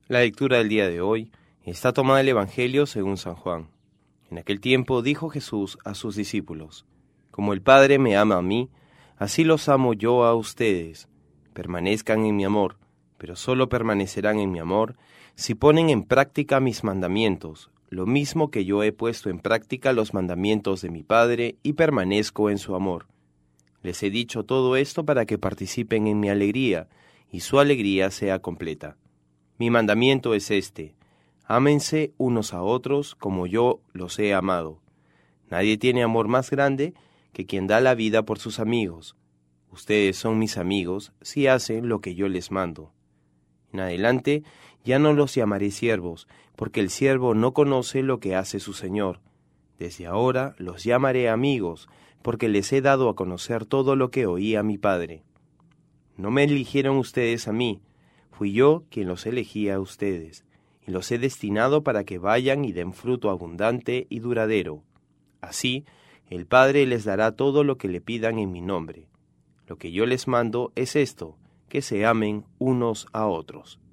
La lectura del día de hoy está tomada del Evangelio según San Juan. En aquel tiempo dijo Jesús a sus discípulos: Como el Padre me ama a mí, así los amo yo a ustedes. Permanezcan en mi amor, pero solo permanecerán en mi amor si ponen en práctica mis mandamientos, lo mismo que yo he puesto en práctica los mandamientos de mi Padre y permanezco en su amor. Les he dicho todo esto para que participen en mi alegría y su alegría sea completa. Mi mandamiento es este: ámense unos a otros como yo los he amado. Nadie tiene amor más grande que quien da la vida por sus amigos. Ustedes son mis amigos si hacen lo que yo les mando. En adelante ya no los llamaré siervos, porque el siervo no conoce lo que hace su señor. Desde ahora los llamaré amigos, porque les he dado a conocer todo lo que oí a mi Padre. No me eligieron ustedes a mí, fui yo quien los elegí a ustedes, y los he destinado para que vayan y den fruto abundante y duradero. Así, el Padre les dará todo lo que le pidan en mi nombre. Lo que yo les mando es esto, que se amen unos a otros.